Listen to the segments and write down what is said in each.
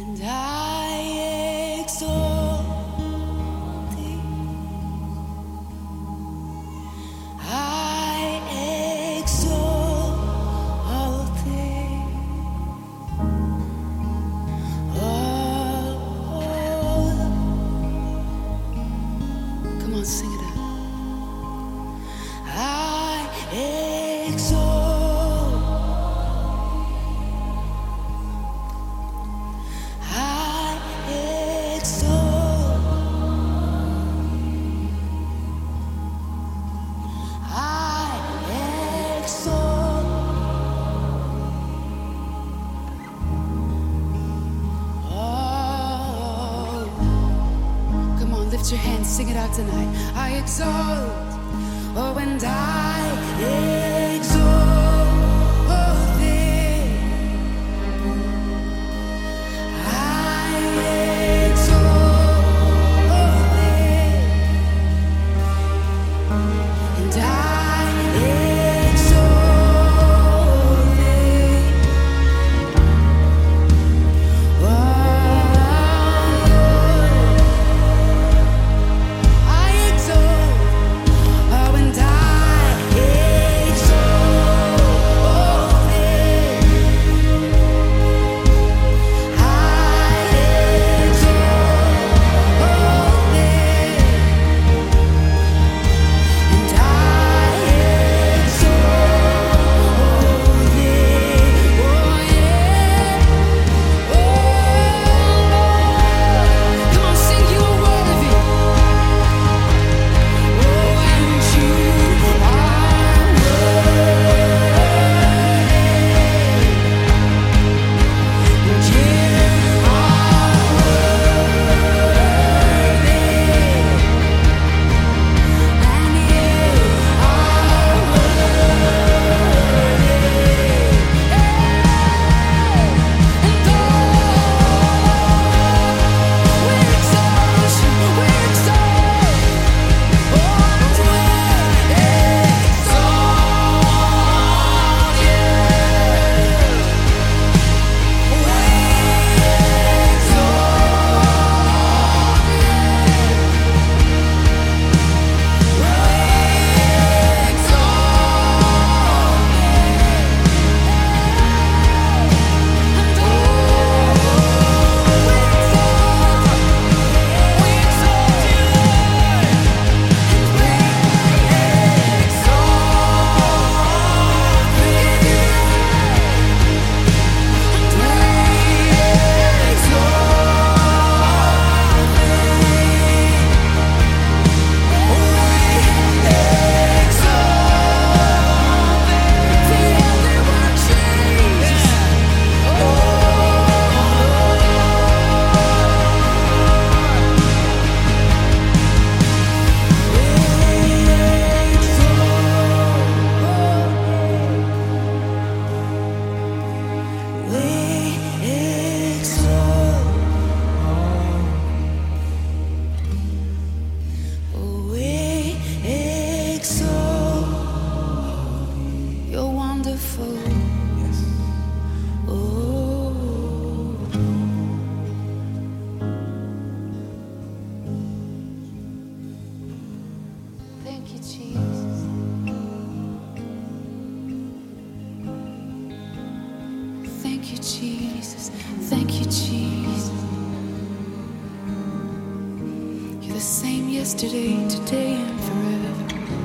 And I exalt thee. I exalt thee. Oh, come on, sing it out. I exalt, I exalt, I exalt. Oh, come on, lift your hands, sing it out tonight. I exalt. Oh, and I exalt thee. I exalt thee. And I exalt thee. Oh, I exalt. Oh, and I exalt thee. I exalt thee. And I exalt thee. Oh, yeah. Oh, come on, sing, you are worthy. Oh, and you are you're wonderful. Oh, thank you, Jesus. Thank you, Jesus. Thank you, Jesus. You're the same yesterday, today, and forever.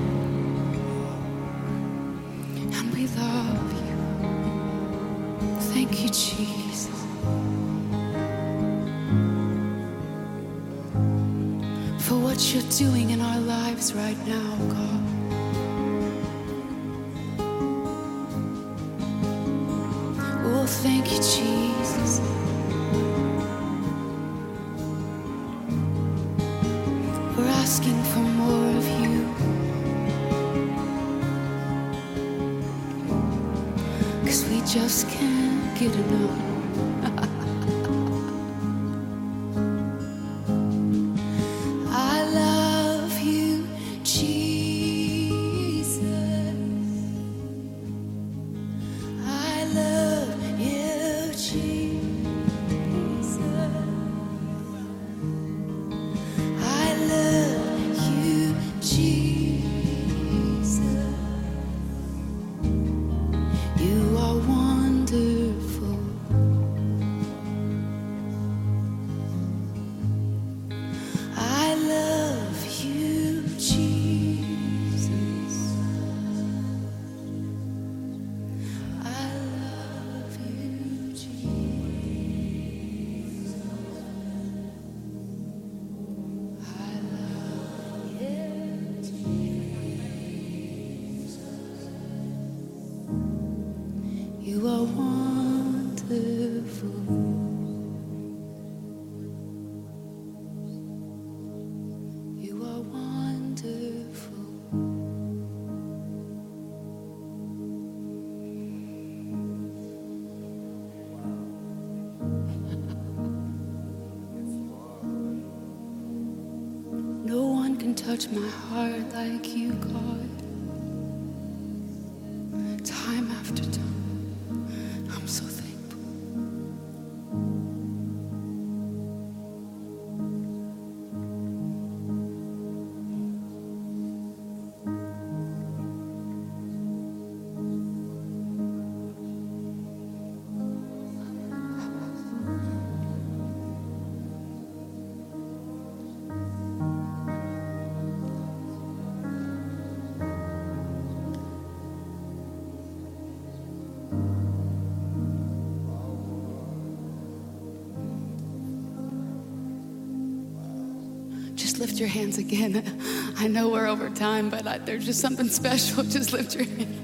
And we love you. Thank you, Jesus. For what you're doing in our lives right now, God. Oh, thank you, Jesus. We're asking for more of you. 'Cause we just can't get enough. I love you, Jesus. I love you, Jesus. touch my heart like you, God. Time after time, I'm so thankful. Just lift your hands again. I know we're over time, but there's just something special. Just lift your hands.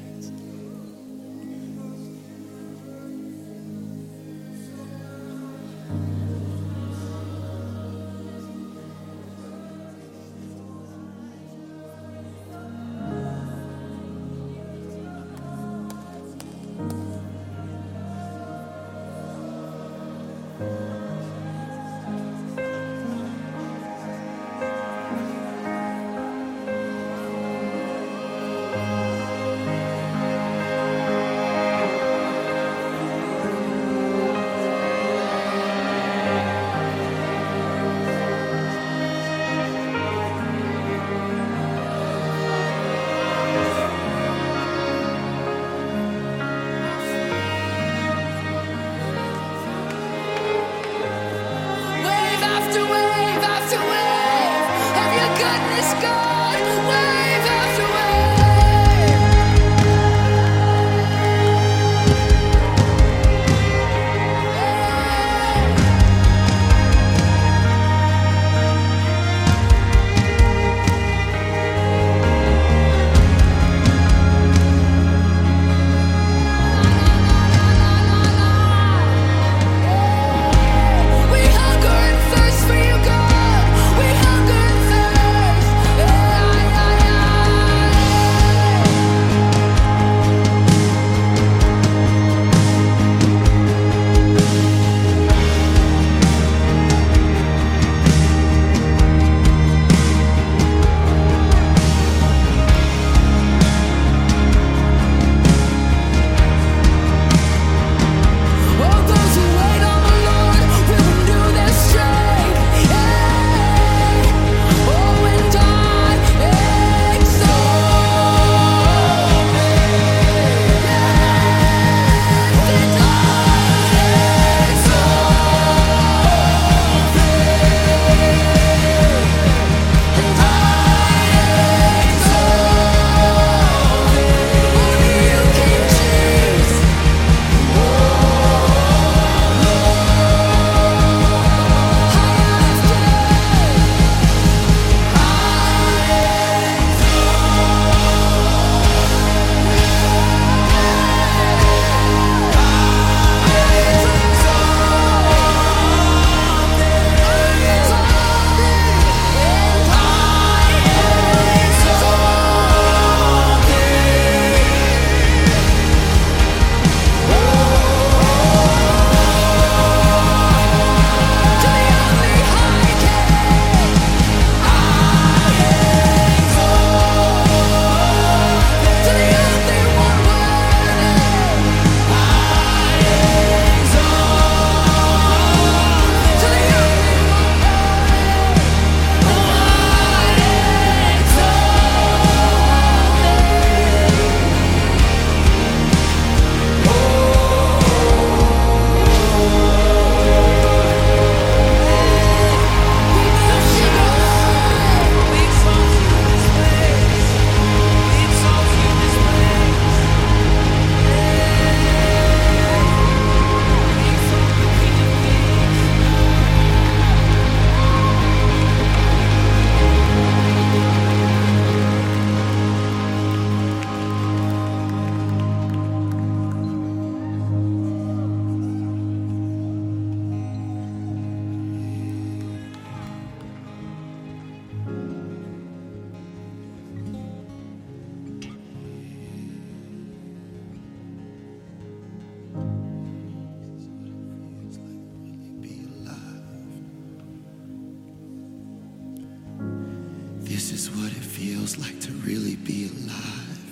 This is what it feels like to really be alive.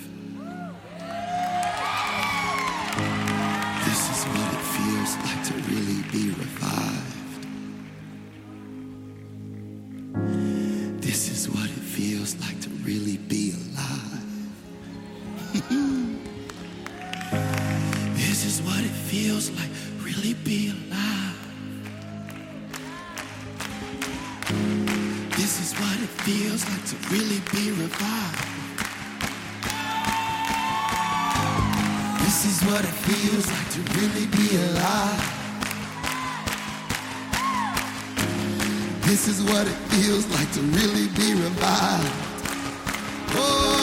This is what it feels like to really be revived. This is what it feels like to really be alive. This is what it feels like, really be alive. This is what it feels like to really be revived. This is what it feels like to really be alive. This is what it feels like to really be revived. Oh.